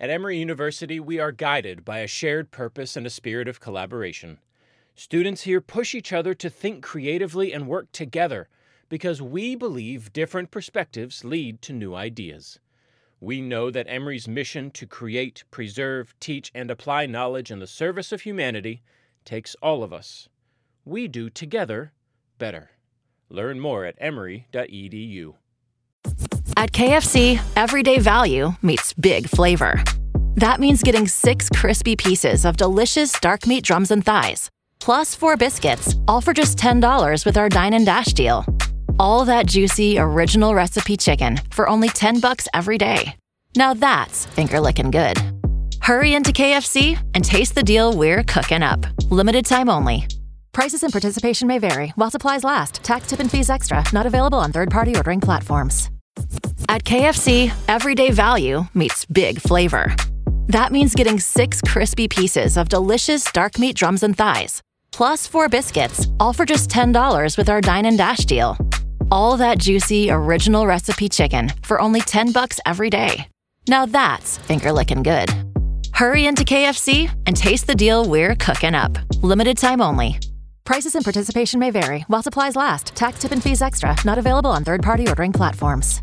At Emory University, we are guided by a shared purpose and a spirit of collaboration. Students here push each other to think creatively and work together because we believe different perspectives lead to new ideas. We know that Emory's mission to create, preserve, teach, and apply knowledge in the service of humanity takes all of us. We do together better. Learn more at emory.edu. At KFC, everyday value meets big flavor. That means getting 6 crispy pieces of delicious dark meat drums and thighs, plus 4 biscuits, all for just $10 with our Dine and Dash deal. All that juicy, original recipe chicken for only $10 every day. Now that's finger-licking good. Hurry into KFC and taste the deal we're cooking up. Limited time only. Prices and participation may vary while supplies last. Tax, tip, and fees extra. Not available on third-party ordering platforms. At KFC, everyday value meets big flavor. That means getting 6 crispy pieces of delicious dark meat drums and thighs, plus 4 biscuits, all for just $10 with our Dine and Dash deal. All that juicy, original recipe chicken for only $10 every day. Now that's finger-licking good. Hurry into KFC and taste the deal we're cooking up. Limited time only. Prices and participation may vary while supplies last. Tax, tip, and fees extra. Not available on third-party ordering platforms.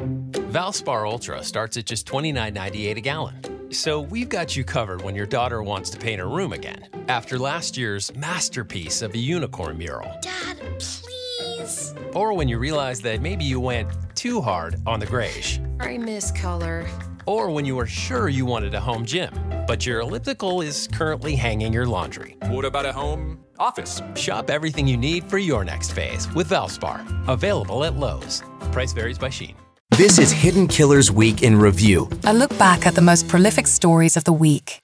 Valspar Ultra starts at just $29.98 a gallon. So we've got you covered when your daughter wants to paint her room again. After last year's masterpiece of a unicorn mural. Dad, please. Or when you realize that maybe you went too hard on the grayish. I miss color. Or when you were sure you wanted a home gym, but your elliptical is currently hanging your laundry. What about a home office? Shop everything you need for your next phase with Valspar. Available at Lowe's. Price varies by Shein. This is Hidden Killers Week in Review. A look back at the most prolific stories of the week.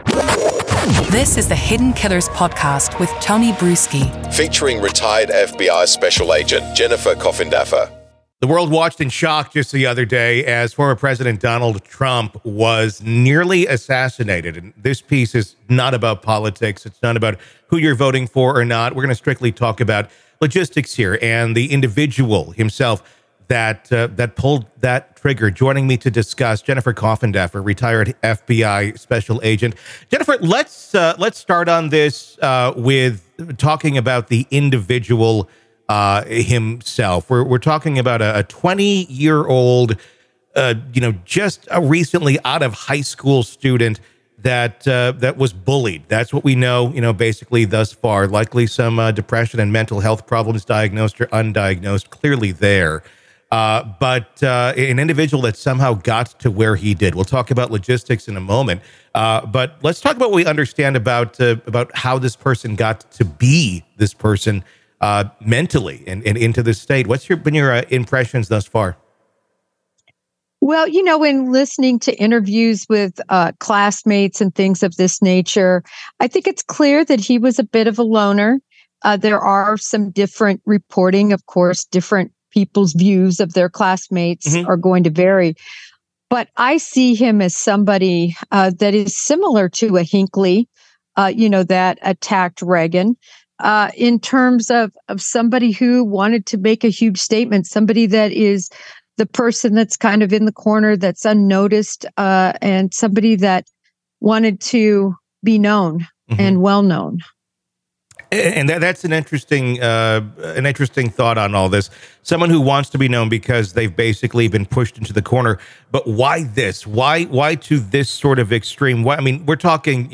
This is the Hidden Killers podcast with Tony Bruschi. Featuring retired FBI Special Agent Jennifer Coffindaffer. The world watched in shock just the other day as former President Donald Trump was nearly assassinated. And this piece is not about politics. It's not about who you're voting for or not. We're going to strictly talk about logistics here and the individual himself that pulled that trigger. Joining me to discuss, Jennifer Coffindaffer, retired FBI Special Agent. Jennifer, let's start on this with talking about the individual himself. We're talking about a 20-year-old, just a recently out of high school student that was bullied. That's what we know, basically thus far. Likely some depression and mental health problems, diagnosed or undiagnosed, clearly there. But an individual that somehow got to where he did. We'll talk about logistics in a moment. But let's talk about what we understand about how this person got to be this person mentally and into this state. What's been your impressions thus far? Well, in listening to interviews with classmates and things of this nature, I think it's clear that he was a bit of a loner. There are some different reporting, of course, different people's views of their classmates are going to vary. But I see him as somebody that is similar to a Hinckley, that attacked Reagan. In terms of somebody who wanted to make a huge statement, somebody that is the person that's kind of in the corner, that's unnoticed, and somebody that wanted to be known and well known. And that's an interesting thought on all this. Someone who wants to be known because they've basically been pushed into the corner. But why this? Why to this sort of extreme? Why? I mean, we're talking,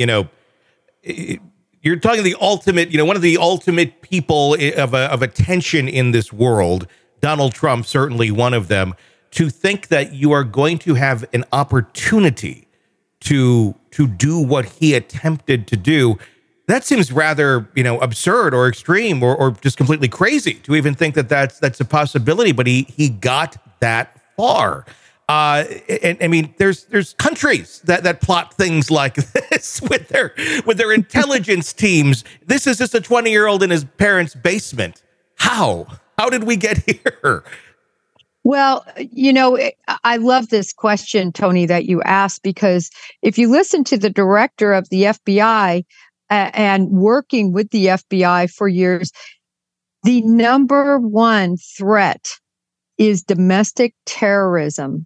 you're talking the ultimate, one of the ultimate people of attention in this world. Donald Trump, certainly one of them. To think that you are going to have an opportunity to do what he attempted to do, that seems rather, absurd or extreme or just completely crazy to even think that that's a possibility. But he got that far. And I mean, there's countries that plot things like this with their intelligence teams. This is just a 20-year-old in his parents' basement. How did we get here? Well, I love this question, Tony, that you asked, because if you listen to the director of the FBI and working with the FBI for years, the number one threat is domestic terrorism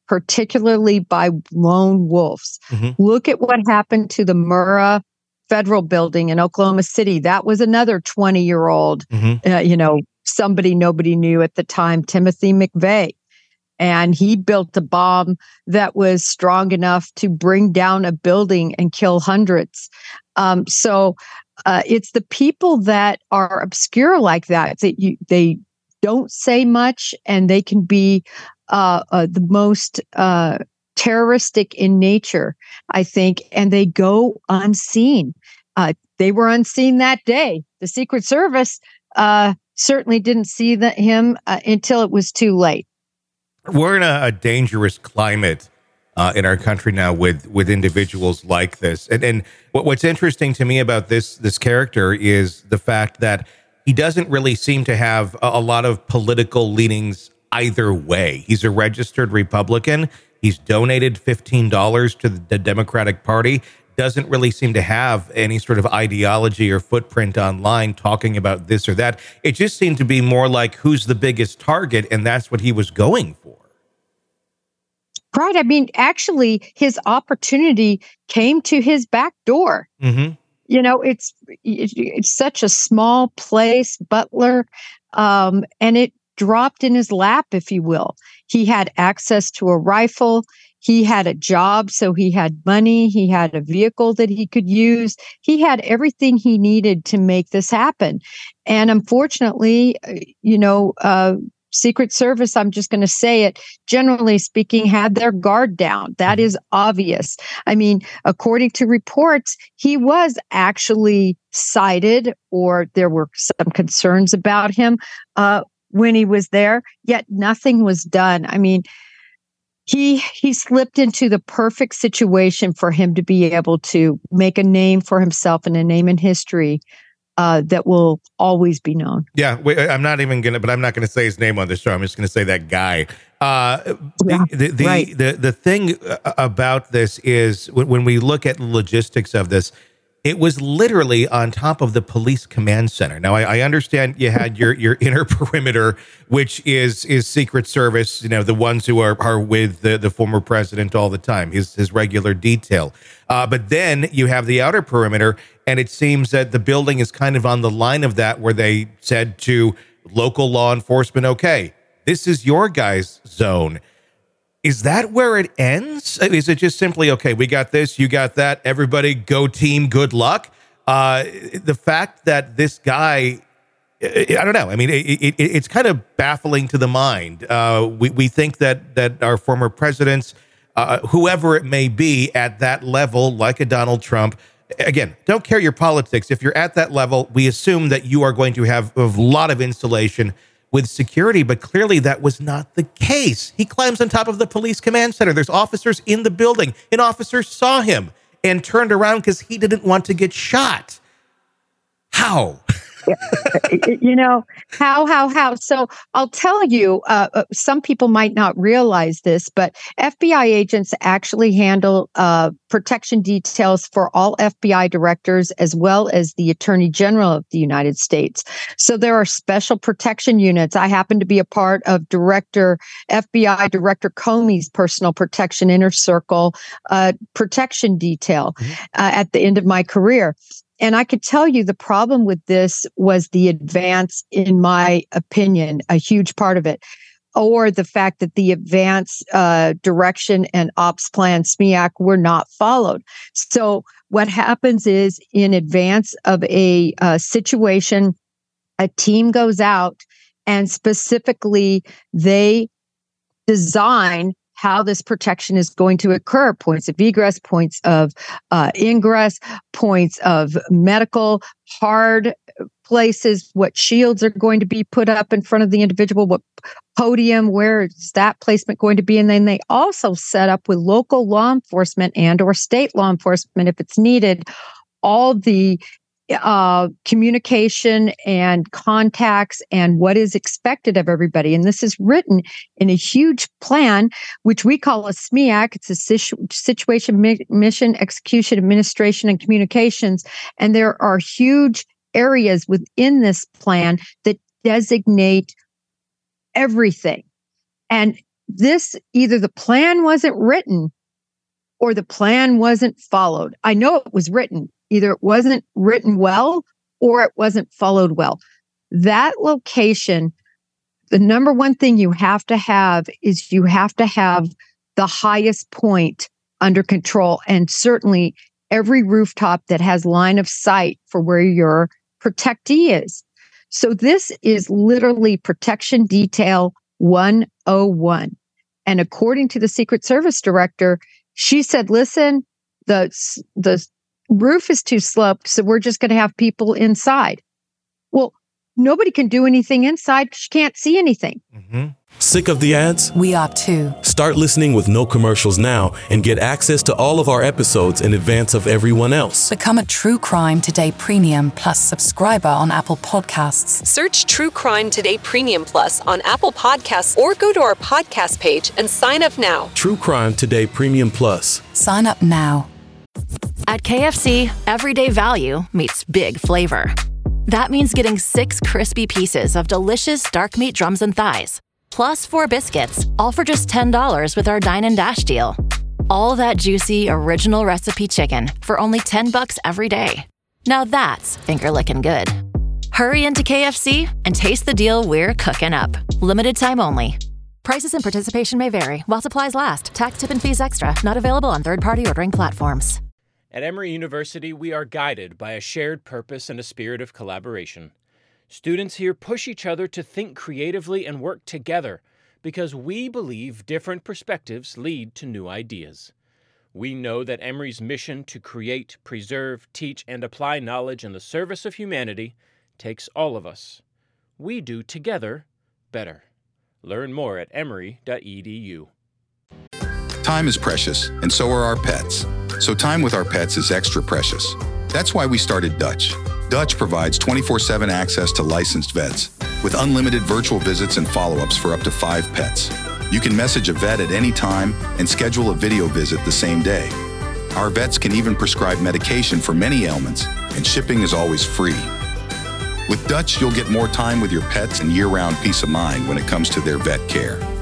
particularly by lone wolves. Look at what happened to the Murrah Federal Building in Oklahoma City. That was another 20-year-old, somebody nobody knew at the time, Timothy McVeigh. And he built a bomb that was strong enough to bring down a building and kill hundreds. So it's the people that are obscure like that they don't say much, and they can be the most terroristic in nature, I think, and they go unseen. They were unseen that day. The Secret Service certainly didn't see him until it was too late. We're in a dangerous climate in our country now with individuals like this. And what's interesting to me about this character is the fact that he doesn't really seem to have a lot of political leanings either way. He's a registered Republican. He's donated $15 to the Democratic Party. Doesn't really seem to have any sort of ideology or footprint online talking about this or that. It just seemed to be more like who's the biggest target, and that's what he was going for. Right. I mean, actually, his opportunity came to his back door. It's such a small place, Butler, and it dropped in his lap, if you will. He had access to a rifle. He had a job, so he had money. He had a vehicle that he could use. He had everything he needed to make this happen. And unfortunately, Secret Service, I'm just going to say it, generally speaking, had their guard down. That is obvious. I mean, according to reports, he was actually cited, or there were some concerns about him when he was there, yet nothing was done. I mean, he slipped into the perfect situation for him to be able to make a name for himself and a name in history that will always be known. Yeah, I'm not going to say his name on the show. I'm just going to say that guy. The thing about this is when we look at the logistics of this, it was literally on top of the police command center. Now, I understand you had your inner perimeter, which is Secret Service, the ones who are with the former president all the time, his regular detail. But then you have the outer perimeter, and it seems that the building is kind of on the line of that, where they said to local law enforcement, okay, this is your guys' zone. Is that where it ends? Is it just simply, okay, we got this, you got that, everybody go team, good luck? The fact that this guy, I don't know. I mean, it's kind of baffling to the mind. We think that our former presidents, whoever it may be at that level, like a Donald Trump, again, don't care your politics. If you're at that level, we assume that you are going to have a lot of insulation with security, but clearly that was not the case. He climbs on top of the police command center. There's officers in the building. An officer saw him and turned around because he didn't want to get shot. How? How? So I'll tell you, some people might not realize this, but FBI agents actually handle protection details for all FBI directors as well as the Attorney General of the United States. So there are special protection units. I happen to be a part of FBI Director Comey's personal protection inner circle protection detail at the end of my career. And I could tell you the problem with this was the advance, in my opinion, a huge part of it, or the fact that the advance direction and ops plan, SMEAC, were not followed. So what happens is, in advance of a situation, a team goes out and specifically they design how this protection is going to occur, points of egress, points of ingress, points of medical, hard places, what shields are going to be put up in front of the individual, what podium, where is that placement going to be? And then they also set up with local law enforcement and or state law enforcement, if it's needed, all the communication and contacts and what is expected of everybody. And this is written in a huge plan, which we call a SMEAC. It's a Situation, Mission, Execution, Administration, and Communications. And there are huge areas within this plan that designate everything. And this, either the plan wasn't written or the plan wasn't followed. I know it was written. Either it wasn't written well or it wasn't followed well. That location, the number one thing you have to have is you have to have the highest point under control, and certainly every rooftop that has line of sight for where your protectee is. So this is literally protection detail 101. And according to the Secret Service director, she said, listen, the roof is too sloped, so we're just going to have people inside. Well, nobody can do anything inside. She can't see anything. Mm-hmm. Sick of the ads? We are too. Start listening with no commercials now and get access to all of our episodes in advance of everyone else. Become a True Crime Today Premium Plus subscriber on Apple Podcasts. Search True Crime Today Premium Plus on Apple Podcasts or go to our podcast page and sign up now. True Crime Today Premium Plus. Sign up now. At KFC, everyday value meets big flavor. That means getting 6 crispy pieces of delicious dark meat drums and thighs, plus 4 biscuits, all for just $10 with our Dine and Dash deal. All that juicy, original recipe chicken for only $10 every day. Now that's finger-licking good. Hurry into KFC and taste the deal we're cooking up. Limited time only. Prices and participation may vary while supplies last. Tax, tip, and fees extra. Not available on third-party ordering platforms. At Emory University, we are guided by a shared purpose and a spirit of collaboration. Students here push each other to think creatively and work together because we believe different perspectives lead to new ideas. We know that Emory's mission to create, preserve, teach, and apply knowledge in the service of humanity takes all of us. We do together better. Learn more at emory.edu. Time is precious, and so are our pets. So time with our pets is extra precious. That's why we started Dutch. Dutch provides 24/7 access to licensed vets with unlimited virtual visits and follow-ups for up to 5 pets. You can message a vet at any time and schedule a video visit the same day. Our vets can even prescribe medication for many ailments, and shipping is always free. With Dutch, you'll get more time with your pets and year-round peace of mind when it comes to their vet care.